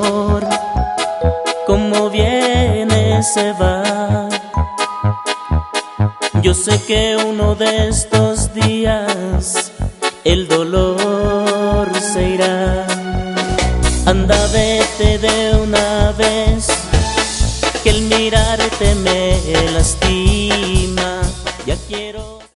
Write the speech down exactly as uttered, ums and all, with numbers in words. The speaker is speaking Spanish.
amor, como viene se va. Yo sé que uno de estos días el dolor se irá. Anda, vete de una vez, que el mirarte me lastima.